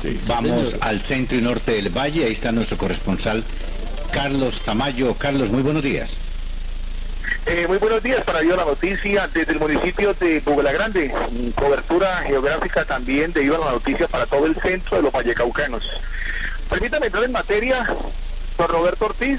Sí, Vamos señor. al centro y norte del valle, ahí está nuestro corresponsal Carlos Tamayo. Carlos, muy buenos días. Muy buenos días para Viva la Noticia desde el municipio de Bugalagrande, cobertura geográfica también de Viva la Noticia para todo el centro de los vallecaucanos. Permítame entrar en materia, don Roberto Ortiz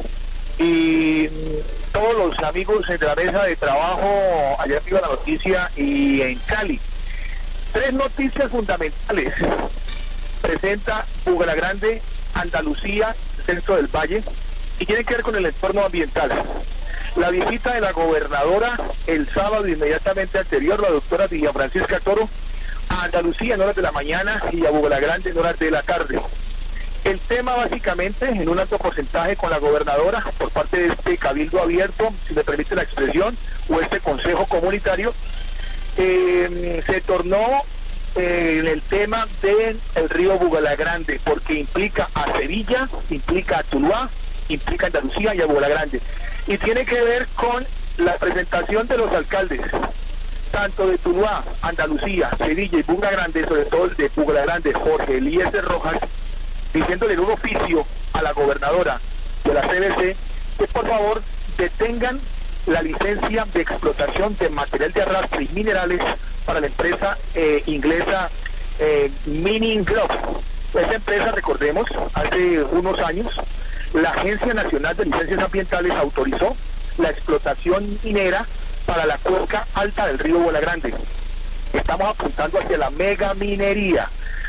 y todos los amigos de la mesa de trabajo allá en Viva la Noticia y en Cali. Tres noticias fundamentales presenta Bugalagrande, Andalucía, centro del valle, y tienen que ver con el entorno ambiental. La visita de la gobernadora el sábado inmediatamente anterior, la doctora Villafrancisca Toro, a Andalucía en horas de la mañana y a Bugalagrande en horas de la tarde. El tema básicamente, en un alto porcentaje con la gobernadora, por parte de este cabildo abierto, si me permite la expresión, o este consejo comunitario, se tornó en el tema del río Bugalagrande, porque implica a Sevilla, implica a Tuluá, implica a Andalucía y a Bugalagrande. Y tiene que ver con la presentación de los alcaldes, tanto de Tuluá, Andalucía, Sevilla y Bugalagrande, sobre todo el de Bugalagrande, Jorge Eliezer Rojas, diciéndole en un oficio a la gobernadora de la CBC que por favor detengan la licencia de explotación de material de arrastre y minerales para la empresa inglesa Mining Globe. Esa empresa, recordemos, hace unos años, la Agencia Nacional de Licencias Ambientales autorizó la explotación minera para la cuenca alta del río Bugalagrande. Estamos apuntando hacia la mega minería.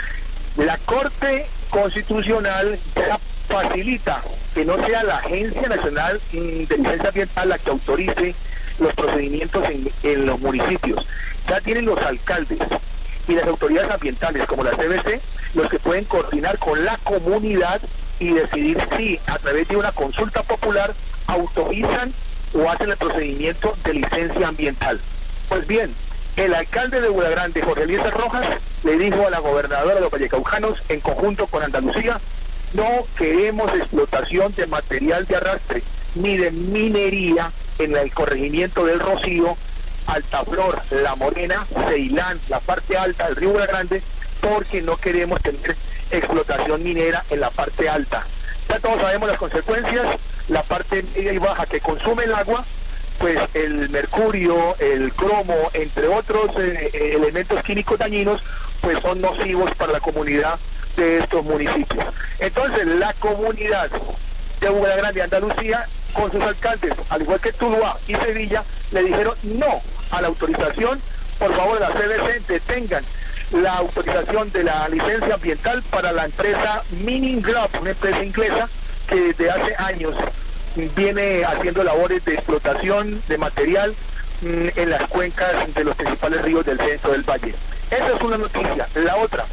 La Corte Constitucional ya facilita que no sea la Agencia Nacional de Licencia Ambiental la que autorice los procedimientos en los municipios. Ya tienen los alcaldes y las autoridades ambientales como la CBC los que pueden coordinar con la comunidad y decidir si a través de una consulta popular autorizan o hacen el procedimiento de licencia ambiental. Pues bien, el alcalde de Bugalagrande, Jorge Eliezer Rojas, le dijo a la gobernadora de los vallecaucanos, en conjunto con Andalucía, no queremos explotación de material de arrastre, ni de minería en el corregimiento del Rocío, Altaflor, La Morena, Ceilán, la parte alta del río Bugalagrande, porque no queremos tener explotación minera en la parte alta. Ya todos sabemos las consecuencias, la parte media y baja que consume el agua, pues el mercurio, el cromo, entre otros elementos químicos dañinos, pues son nocivos para la comunidad de estos municipios. Entonces, la comunidad de Bugalagrande y Andalucía, con sus alcaldes, al igual que Tuluá y Sevilla, le dijeron no a la autorización. Por favor, la CBC detengan la autorización de la licencia ambiental para la empresa Mining Globe, una empresa inglesa que desde hace años viene haciendo labores de explotación de material en las cuencas de los principales ríos del centro del valle. Esa es una noticia. La otra,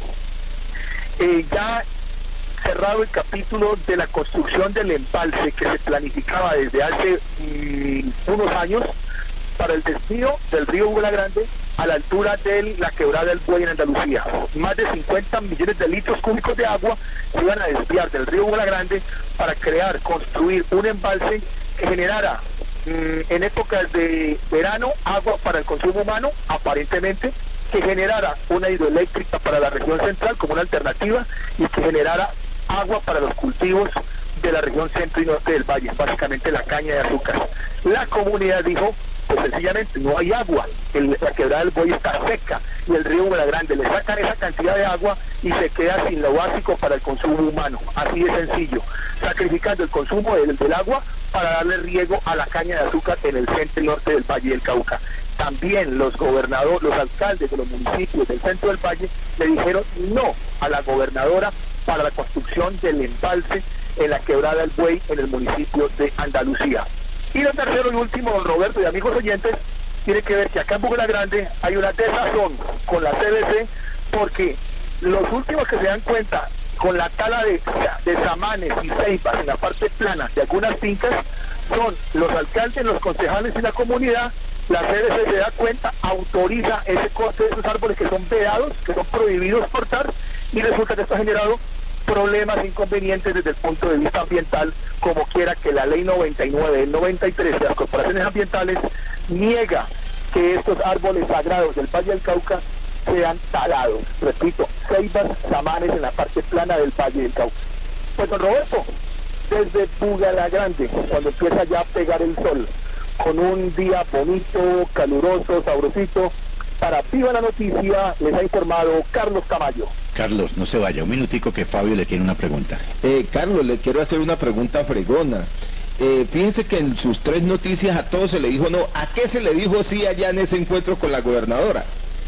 ya cerrado el capítulo de la construcción del embalse que se planificaba desde hace unos años para el desvío del río Bugalagrande a la altura de la quebrada del Buey en Andalucía. Más de 50 millones de litros cúbicos de agua se iban a desviar del río Bugalagrande para construir un embalse que generara en épocas de verano agua para el consumo humano, aparentemente, que generara una hidroeléctrica para la región central como una alternativa y que generara agua para los cultivos de la región centro y norte del valle, básicamente la caña de azúcar. La comunidad dijo, pues sencillamente no hay agua, la quebrada del Buey está seca y el río Bugalagrande le sacan esa cantidad de agua y se queda sin lo básico para el consumo humano, así de sencillo, sacrificando el consumo del agua para darle riego a la caña de azúcar en el centro y norte del Valle del Cauca. También los gobernadores, los alcaldes de los municipios del centro del Valle le dijeron no a la gobernadora para la construcción del embalse en la quebrada del Buey en el municipio de Andalucía. Y lo tercero y último, don Roberto y amigos oyentes, tiene que ver que acá en Bugalagrande hay una desazón con la CBC, porque los últimos que se dan cuenta con la tala de samanes y ceibas en la parte plana de algunas fincas son los alcaldes, los concejales y la comunidad. La CBC se da cuenta, autoriza ese corte de esos árboles que son vedados, que son prohibidos cortar, y resulta que esto ha generado problemas inconvenientes desde el punto de vista ambiental, como quiera que la ley 99 del 93 de las corporaciones ambientales niega que estos árboles sagrados del Valle del Cauca sean talados. Repito, ceibas, samanes en la parte plana del Valle del Cauca. Pues don Roberto, desde Bugalagrande, cuando empieza ya a pegar el sol, con un día bonito, caluroso, sabrosito, para Viva la Noticia les ha informado Carlos Tamayo. Carlos, no se vaya, un minutico que Fabio le tiene una pregunta. Carlos, le quiero hacer una pregunta fregona. Fíjense que en sus 3 noticias a todos se le dijo no. ¿A qué se le dijo sí allá en ese encuentro con la gobernadora?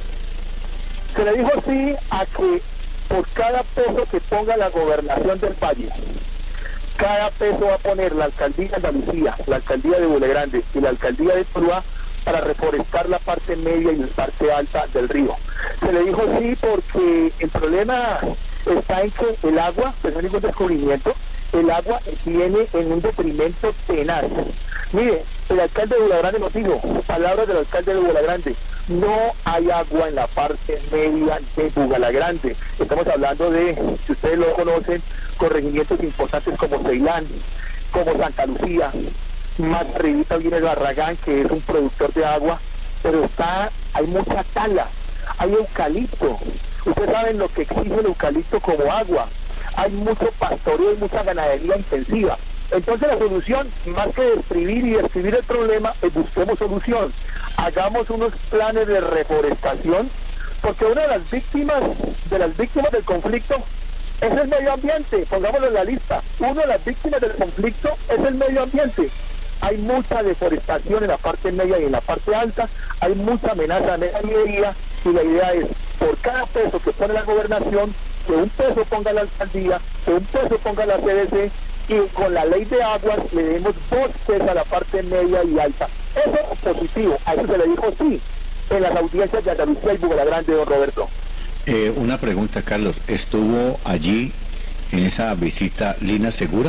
Se le dijo sí a que por cada peso que ponga la gobernación del Valle, cada peso va a poner la alcaldía de Andalucía, la alcaldía de Bulegrande y la alcaldía de Tuluá para reforestar la parte media y la parte alta del río. Se le dijo sí porque el problema está en que el agua, pues no hay ningún descubrimiento, el agua viene en un detrimento tenaz. Mire, el alcalde de Bulegrande nos dijo, palabras del alcalde de Bulegrande, no hay agua en la parte media de Bugalagrande. Estamos hablando de, si ustedes lo conocen, corregimientos importantes como Ceilán, como Santa Lucía, más arribita viene Barragán, que es un productor de agua, pero hay mucha tala, hay eucalipto. Ustedes saben lo que exige el eucalipto como agua. Hay mucho pastoreo y mucha ganadería intensiva. Entonces la solución, más que describir el problema, busquemos solución. Hagamos unos planes de reforestación, porque una de las víctimas del conflicto es el medio ambiente, pongámoslo en la lista. Una de las víctimas del conflicto es el medio ambiente. Hay mucha deforestación en la parte media y en la parte alta, hay mucha amenaza a la minería, y la idea es, por cada peso que pone la gobernación, que un peso ponga la alcaldía, que un peso ponga la CDC, y con la ley de aguas le demos 2 pesos a la parte media y alta. Eso es positivo, a eso se le dijo sí en las audiencias de Andalucía y Bugalagrande, don Roberto. Una pregunta, Carlos, ¿estuvo allí en esa visita Lina Segura?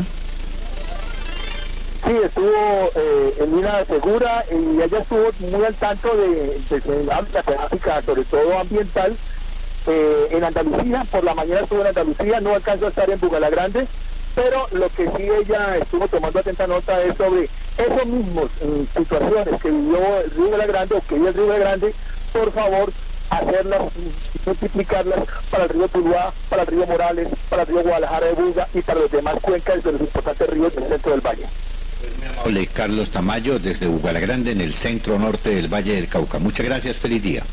Sí, estuvo en Lina Segura y ella estuvo muy al tanto de la temática, sobre todo ambiental, en Andalucía. Por la mañana estuvo en Andalucía, no alcanzó a estar en Bugalagrande, pero lo que sí ella estuvo tomando atenta nota es sobre esos mismos situaciones que vivió el Río Bugalagrande o que vive el Río Bugalagrande. Por favor, hacerlas, multiplicarlas para el río Tuluá, para el río Morales, para el río Guadalajara de Buga y para los demás cuencas de los importantes ríos del centro del valle. Hola, Carlos Tamayo desde Bugalagrande en el centro norte del Valle del Cauca. Muchas gracias, feliz día.